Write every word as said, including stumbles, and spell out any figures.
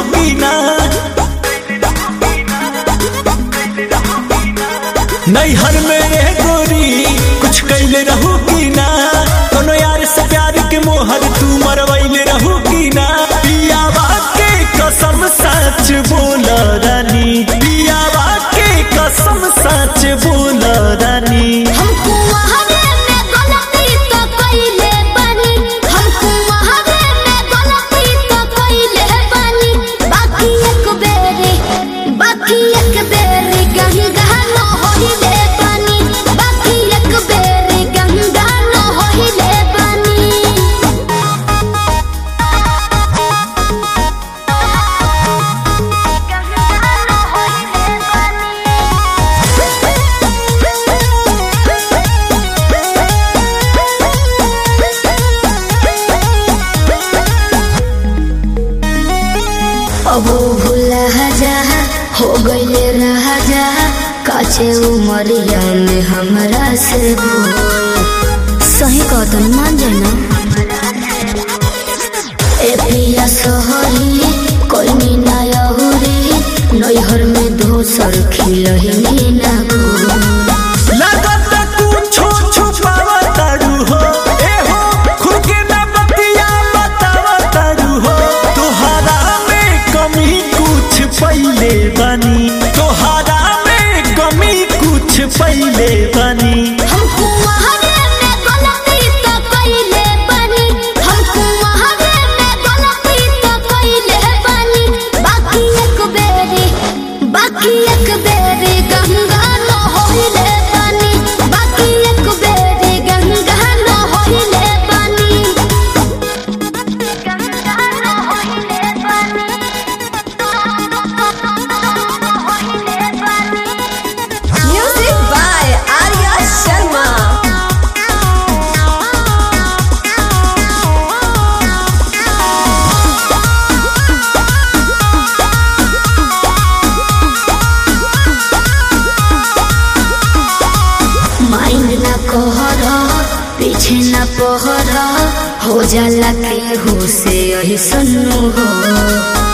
की ना नैहर में रह गोरी कुछ कैले रहू की ना कोनो यार से प्यार के मोहर तू मरवैले रहू की ना पियावा के कसम सच बोल रानी पियावा के कसम सच बोल रानी हमको वहावे में गलती तो कइले बानी हमको वहावे में गलती तो कइले बानी बाकी एक बेरी बाकी एक बेरी गंगा न होइले बानी बाकी एक बेरी गंगा न होइले बानी अब भूला जा हो गईले राजा काचे उमरिया में हमरा से भूल सही कदम मान जाना ए पिया सोहरी कोई मीना यहुरी नैहर में दोसर खिलही ना लागत कुछो छुपावा तारू हो ए हो खुद के ना बतिया बतावा तारू हो तोहरा में कमी कुछ पहिले बनी तोहरा में कमी कुछ पहिले बनी हमको वहावे में गलती तो कइले बानी हमको वहावे में गलती तो कइले बानी बाकी एक बेरी बाकी एक बेरी गंगा न होइले बानी बाकी एक बेरी गंगा न होइले बानी गंगा न होइले बानी होइले बानी Music by Arya Sharma. Mind ना कहर पीछे ना पहर हो जाला के हो से यही सुनू हो